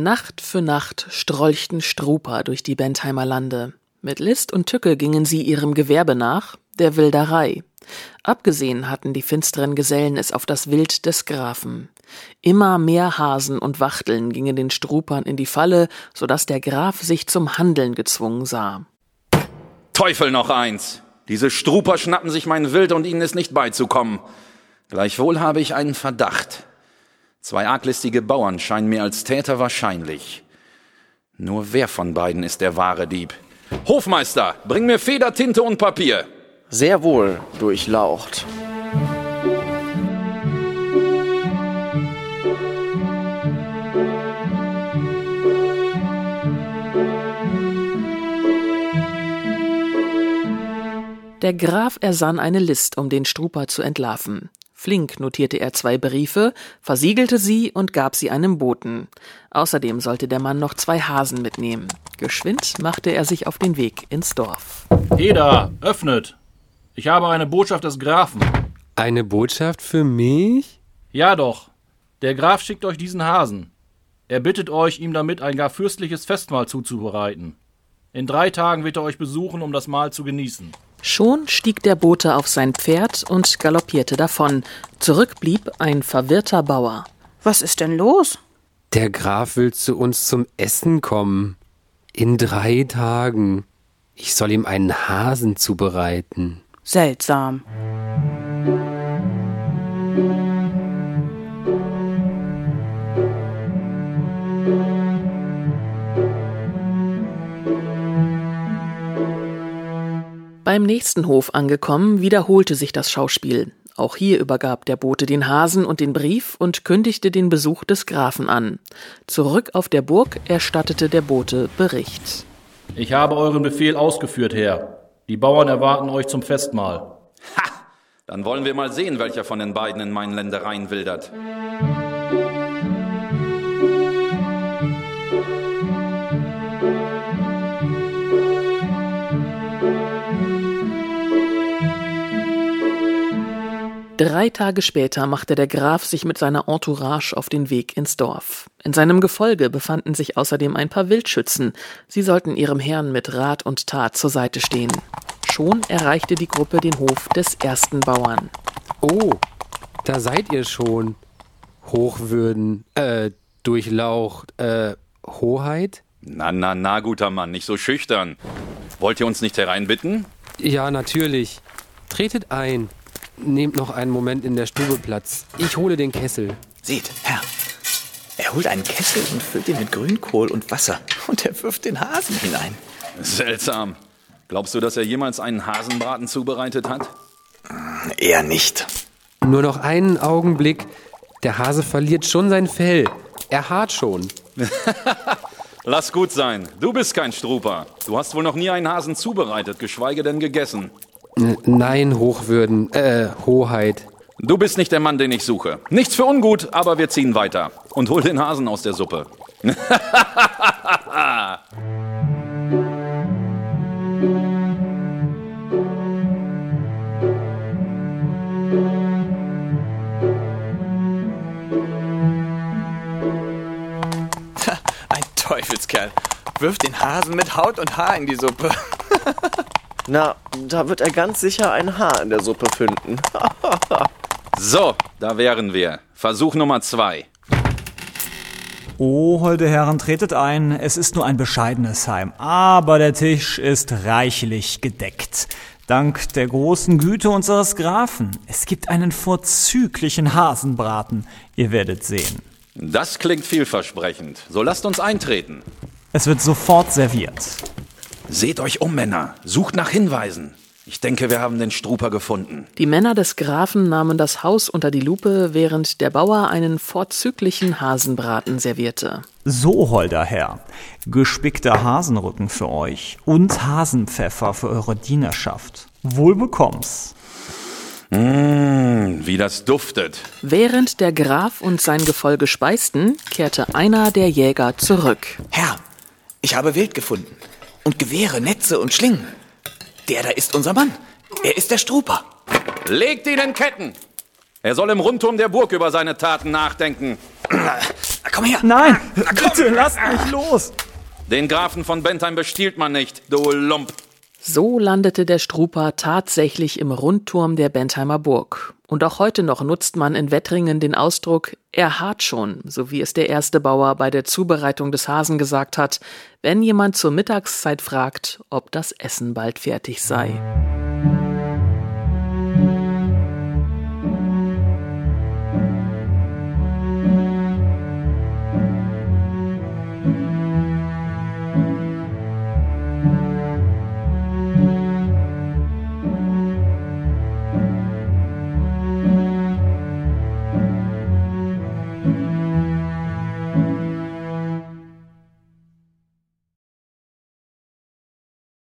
Nacht für Nacht strolchten Struper durch die Bentheimer Lande. Mit List und Tücke gingen sie ihrem Gewerbe nach, der Wilderei. Abgesehen hatten die finsteren Gesellen es auf das Wild des Grafen. Immer mehr Hasen und Wachteln gingen den Strupern in die Falle, sodass der Graf sich zum Handeln gezwungen sah. Teufel noch eins! Diese Struper schnappen sich mein Wild und ihnen ist nicht beizukommen. Gleichwohl habe ich einen Verdacht. 2 arglistige Bauern scheinen mir als Täter wahrscheinlich. Nur wer von beiden ist der wahre Dieb? Hofmeister, bring mir Feder, Tinte und Papier. Sehr wohl, Durchlaucht. Der Graf ersann eine List, um den Struper zu entlarven. Flink notierte er 2 Briefe, versiegelte sie und gab sie einem Boten. Außerdem sollte der Mann noch 2 Hasen mitnehmen. Geschwind machte er sich auf den Weg ins Dorf. Heda, öffnet! Ich habe eine Botschaft des Grafen. Eine Botschaft für mich? Ja doch, der Graf schickt euch diesen Hasen. Er bittet euch, ihm damit ein gar fürstliches Festmahl zuzubereiten. In 3 Tagen wird er euch besuchen, um das Mahl zu genießen. Schon stieg der Bote auf sein Pferd und galoppierte davon. Zurück blieb ein verwirrter Bauer. Was ist denn los? Der Graf will zu uns zum Essen kommen. In 3 Tagen. Ich soll ihm einen Hasen zubereiten. Seltsam. Beim nächsten Hof angekommen, wiederholte sich das Schauspiel. Auch hier übergab der Bote den Hasen und den Brief und kündigte den Besuch des Grafen an. Zurück auf der Burg erstattete der Bote Bericht. Ich habe euren Befehl ausgeführt, Herr. Die Bauern erwarten euch zum Festmahl. Ha! Dann wollen wir mal sehen, welcher von den beiden in meinen Ländereien wildert. Drei Tage später machte der Graf sich mit seiner Entourage auf den Weg ins Dorf. In seinem Gefolge befanden sich außerdem ein paar Wildschützen. Sie sollten ihrem Herrn mit Rat und Tat zur Seite stehen. Schon erreichte die Gruppe den Hof des ersten Bauern. Oh, da seid ihr schon. Hochwürden, Durchlaucht, Hoheit? Na, guter Mann, nicht so schüchtern. Wollt ihr uns nicht hereinbitten? Ja, natürlich. Tretet ein. Nehmt noch einen Moment in der Stube Platz. Ich hole den Kessel. Seht, Herr, er holt einen Kessel und füllt ihn mit Grünkohl und Wasser. Und er wirft den Hasen hinein. Seltsam. Glaubst du, dass er jemals einen Hasenbraten zubereitet hat? Eher nicht. Nur noch einen Augenblick. Der Hase verliert schon sein Fell. Er haart schon. Lass gut sein. Du bist kein Struper. Du hast wohl noch nie einen Hasen zubereitet, geschweige denn gegessen. Nein, Hochwürden, Hoheit. Du bist nicht der Mann, den ich suche. Nichts für ungut, aber wir ziehen weiter. Und hol den Hasen aus der Suppe. Ein Teufelskerl. Wirft den Hasen mit Haut und Haar in die Suppe. Na, da wird er ganz sicher ein Haar in der Suppe finden. So, da wären wir. Versuch Nummer 2. Oh, holde Herren, tretet ein. Es ist nur ein bescheidenes Heim, aber der Tisch ist reichlich gedeckt. Dank der großen Güte unseres Grafen. Es gibt einen vorzüglichen Hasenbraten. Ihr werdet sehen. Das klingt vielversprechend. So lasst uns eintreten. Es wird sofort serviert. Seht euch um, Männer. Sucht nach Hinweisen. Ich denke, wir haben den Struper gefunden. Die Männer des Grafen nahmen das Haus unter die Lupe, während der Bauer einen vorzüglichen Hasenbraten servierte. So, holder Herr, gespickter Hasenrücken für euch und Hasenpfeffer für eure Dienerschaft. Wohl bekomm's. Wie das duftet. Während der Graf und sein Gefolge speisten, kehrte einer der Jäger zurück. Herr, ich habe Wild gefunden. Und Gewehre, Netze und Schlingen. Der da ist unser Mann. Er ist der Struper. Legt ihn in Ketten. Er soll im Rundturm der Burg über seine Taten nachdenken. komm her. Nein, bitte, lasst mich los. Den Grafen von Bentheim bestiehlt man nicht, du Lump. So landete der Struper tatsächlich im Rundturm der Bentheimer Burg. Und auch heute noch nutzt man in Wettringen den Ausdruck „er hart schon", so wie es der erste Bauer bei der Zubereitung des Hasen gesagt hat, wenn jemand zur Mittagszeit fragt, ob das Essen bald fertig sei.